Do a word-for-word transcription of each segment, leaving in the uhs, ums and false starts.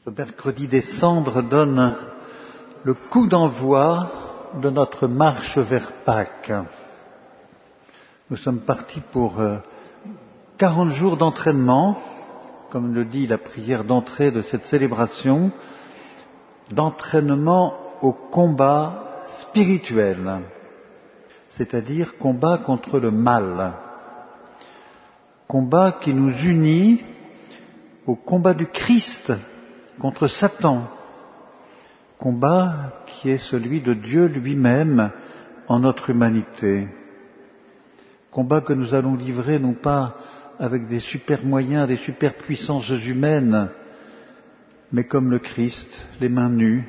Ce mercredi des cendres donne le coup d'envoi de notre marche vers Pâques. Nous sommes partis pour quarante jours d'entraînement, comme le dit la prière d'entrée de cette célébration, d'entraînement au combat spirituel, c'est-à-dire combat contre le mal, combat qui nous unit au combat du Christ contre Satan, combat qui est celui de Dieu lui-même en notre humanité, combat que nous allons livrer non pas avec des super moyens, des super puissances humaines, mais comme le Christ, les mains nues,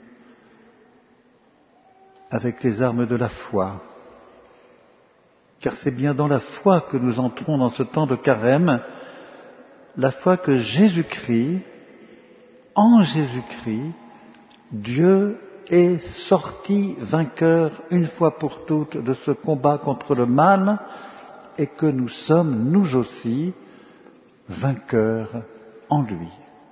avec les armes de la foi. Car c'est bien dans la foi que nous entrons dans ce temps de carême, la foi que Jésus-Christ, en Jésus-Christ, Dieu est sorti vainqueur une fois pour toutes de ce combat contre le mal et que nous sommes, nous aussi, vainqueurs en lui.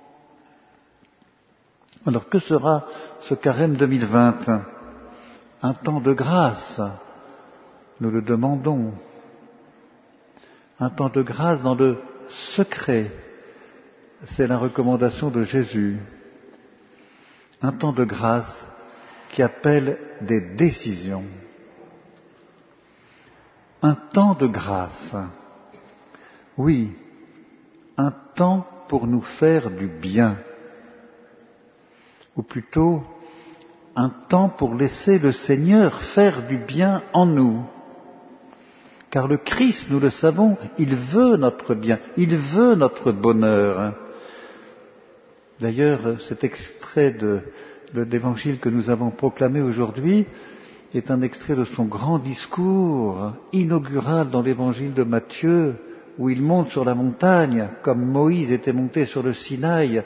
Alors que sera ce carême deux mille vingt? Un temps de grâce, nous le demandons. Un temps de grâce dans le secret, c'est la recommandation de Jésus. Un temps de grâce qui appelle des décisions. Un temps de grâce, oui, un temps pour nous faire du bien, ou plutôt un temps pour laisser le Seigneur faire du bien en nous. Car le Christ, nous le savons, il veut notre bien, il veut notre bonheur. D'ailleurs, cet extrait de, de l'évangile que nous avons proclamé aujourd'hui est un extrait de son grand discours inaugural dans l'évangile de Matthieu, où il monte sur la montagne, comme Moïse était monté sur le Sinaï,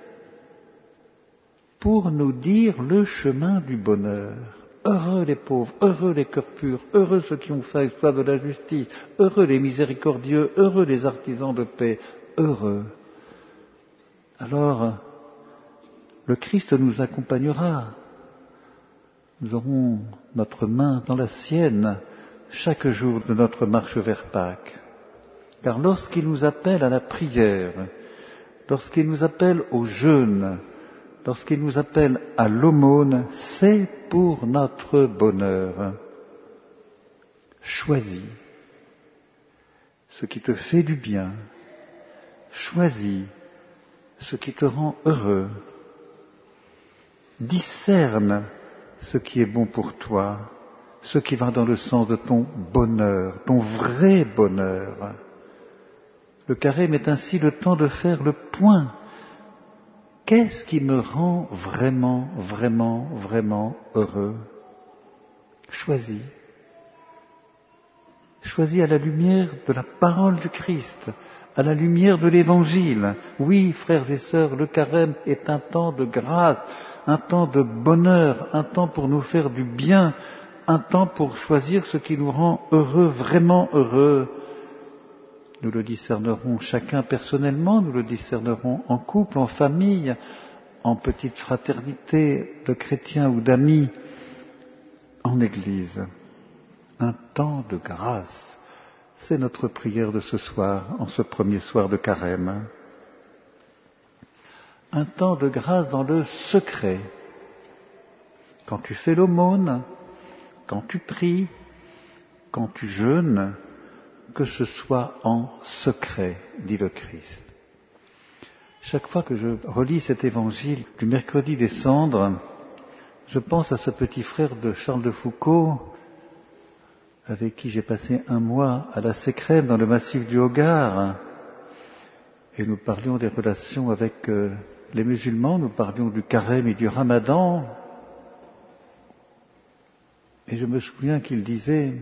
pour nous dire le chemin du bonheur. Heureux les pauvres, heureux les cœurs purs, heureux ceux qui ont faim et soif de la justice, heureux les miséricordieux, heureux les artisans de paix, heureux. Alors, le Christ nous accompagnera. Nous aurons notre main dans la sienne chaque jour de notre marche vers Pâques. Car lorsqu'il nous appelle à la prière, lorsqu'il nous appelle au jeûne, lorsqu'il nous appelle à l'aumône, c'est pour notre bonheur. Choisis ce qui te fait du bien. Choisis ce qui te rend heureux. Discerne ce qui est bon pour toi, ce qui va dans le sens de ton bonheur, ton vrai bonheur. Le carême est ainsi le temps de faire le point. Qu'est-ce qui me rend vraiment, vraiment, vraiment heureux? Choisis. Choisis à la lumière de la parole du Christ, à la lumière de l'Évangile. Oui, frères et sœurs, le carême est un temps de grâce, un temps de bonheur, un temps pour nous faire du bien, un temps pour choisir ce qui nous rend heureux, vraiment heureux. Nous le discernerons chacun personnellement, nous le discernerons en couple, en famille, en petite fraternité de chrétiens ou d'amis, en Église. Un temps de grâce, c'est notre prière de ce soir, en ce premier soir de carême. Un temps de grâce dans le secret. Quand tu fais l'aumône, quand tu pries, quand tu jeûnes, que ce soit en secret, dit le Christ. Chaque fois que je relis cet évangile du mercredi des cendres, je pense à ce petit frère de Charles de Foucauld, avec qui j'ai passé un mois à la Sécrème dans le massif du Hogar, et nous parlions des relations avec euh, les musulmans, nous parlions du carême et du ramadan, et je me souviens qu'il disait: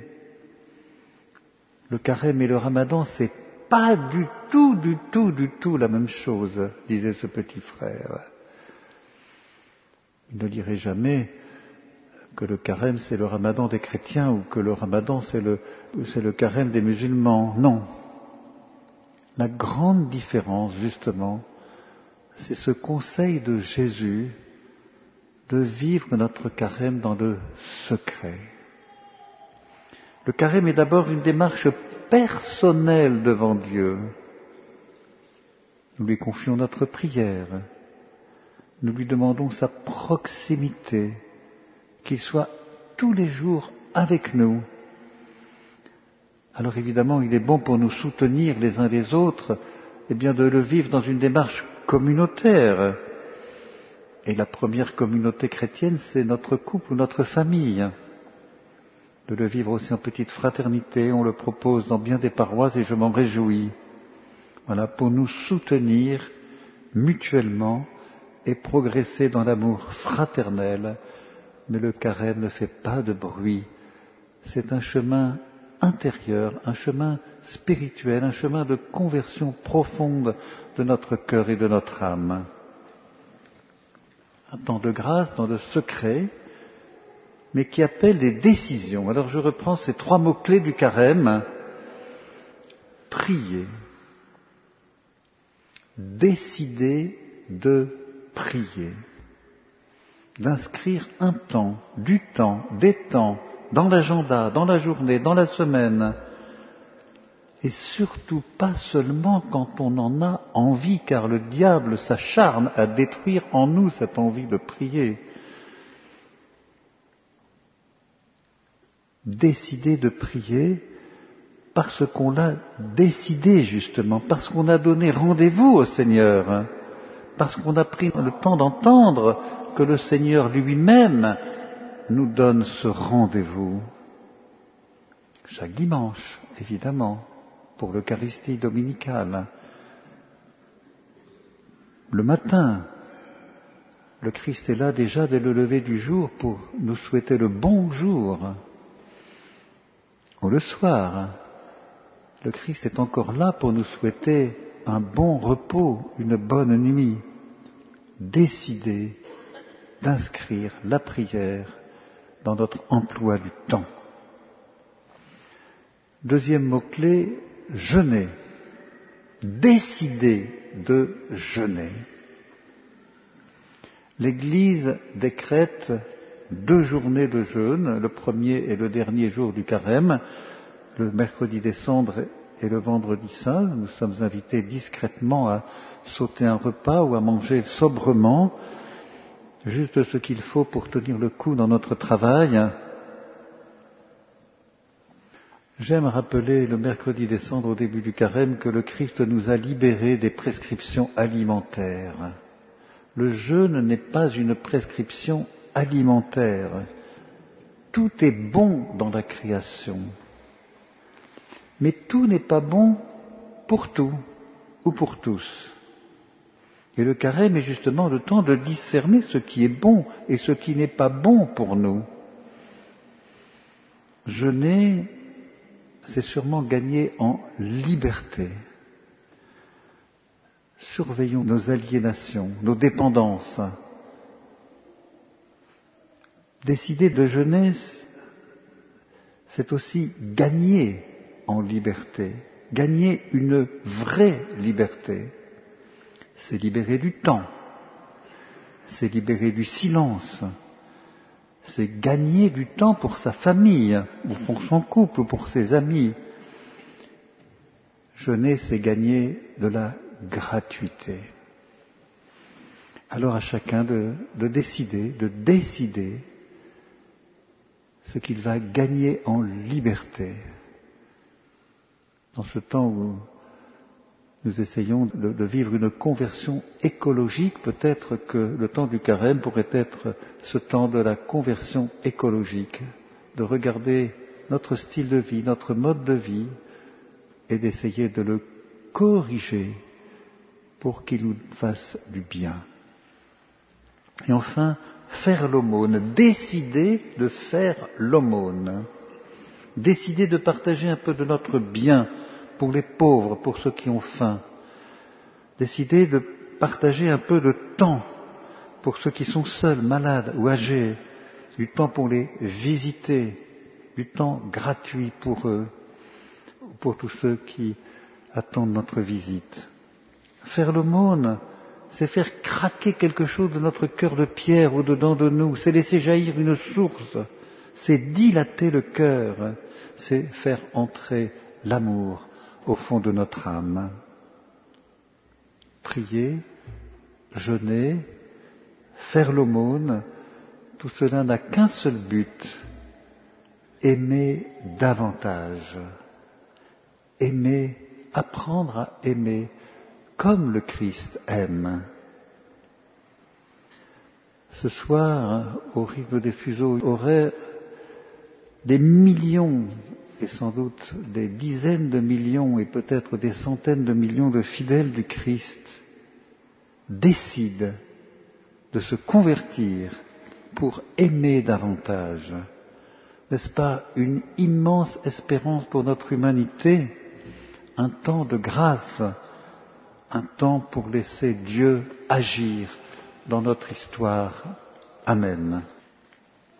le carême et le ramadan, c'est pas du tout, du tout, du tout la même chose, disait ce petit frère. Il ne dirait jamais que le carême c'est le ramadan des chrétiens ou que le ramadan c'est le, c'est le carême des musulmans. Non. La grande différence, justement, c'est ce conseil de Jésus de vivre notre carême dans le secret. Le carême est d'abord une démarche personnelle devant Dieu. Nous lui confions notre prière, nous lui demandons sa proximité, qu'il soit tous les jours avec nous. Alors évidemment, il est bon pour nous soutenir les uns les autres, eh bien de le vivre dans une démarche communautaire. Et la première communauté chrétienne, c'est notre couple ou notre famille. De le vivre aussi en petite fraternité, on le propose dans bien des paroisses et je m'en réjouis. Voilà, pour nous soutenir mutuellement et progresser dans l'amour fraternel. Mais le carême ne fait pas de bruit. C'est un chemin intérieur, un chemin spirituel, un chemin de conversion profonde de notre cœur et de notre âme. Un temps de grâce dans le secret, mais qui appelle des décisions. Alors je reprends ces trois mots-clés du carême. Prier. Décider de prier. D'inscrire un temps, du temps, des temps, dans l'agenda, dans la journée, dans la semaine. Et surtout pas seulement quand on en a envie, car le diable s'acharne à détruire en nous cette envie de prier. Décider de prier parce qu'on l'a décidé justement, parce qu'on a donné rendez-vous au Seigneur, parce qu'on a pris le temps d'entendre que le Seigneur lui-même nous donne ce rendez-vous. Chaque dimanche, évidemment, pour l'Eucharistie dominicale. Le matin, le Christ est là déjà dès le lever du jour pour nous souhaiter le bonjour. Ou le soir, le Christ est encore là pour nous souhaiter un bon repos, une bonne nuit. Décider d'inscrire la prière dans notre emploi du temps. Deuxième mot-clé, jeûner. Décider de jeûner. L'Église décrète deux journées de jeûne, le premier et le dernier jour du carême, le mercredi des cendres et le vendredi saint. Nous sommes invités discrètement à sauter un repas ou à manger sobrement, juste ce qu'il faut pour tenir le coup dans notre travail. J'aime rappeler le mercredi des cendres au début du carême que le Christ nous a libérés des prescriptions alimentaires. Le jeûne n'est pas une prescription alimentaire. Tout est bon dans la création. Mais tout n'est pas bon pour tout ou pour tous. Et le carême est justement le temps de discerner ce qui est bon et ce qui n'est pas bon pour nous. Jeûner, c'est sûrement gagner en liberté. Surveillons nos aliénations, nos dépendances. Décider de jeûner, c'est aussi gagner en liberté, gagner une vraie liberté. C'est libérer du temps, c'est libérer du silence, c'est gagner du temps pour sa famille, ou pour son couple, ou pour ses amis. Jeûner, c'est gagner de la gratuité. Alors à chacun de, de décider, de décider ce qu'il va gagner en liberté. Dans ce temps où nous essayons de, de vivre une conversion écologique, peut-être que le temps du carême pourrait être ce temps de la conversion écologique, de regarder notre style de vie, notre mode de vie, et d'essayer de le corriger pour qu'il nous fasse du bien. Et enfin, faire l'aumône, décider de faire l'aumône, décider de partager un peu de notre bien pour les pauvres, pour ceux qui ont faim, décider de partager un peu de temps pour ceux qui sont seuls, malades ou âgés, du temps pour les visiter, du temps gratuit pour eux, pour tous ceux qui attendent notre visite. Faire l'aumône, c'est faire craquer quelque chose de notre cœur de pierre au-dedans de nous, c'est laisser jaillir une source, c'est dilater le cœur, c'est faire entrer l'amour au fond de notre âme. Prier, jeûner, faire l'aumône, tout cela n'a qu'un seul but, aimer davantage, aimer, apprendre à aimer comme le Christ aime. Ce soir, au rythme des fuseaux horaires, des millions, et sans doute des dizaines de millions et peut-être des centaines de millions de fidèles du Christ décident de se convertir pour aimer davantage. N'est-ce pas une immense espérance pour notre humanité, un temps de grâce, un temps pour laisser Dieu agir dans notre histoire. Amen.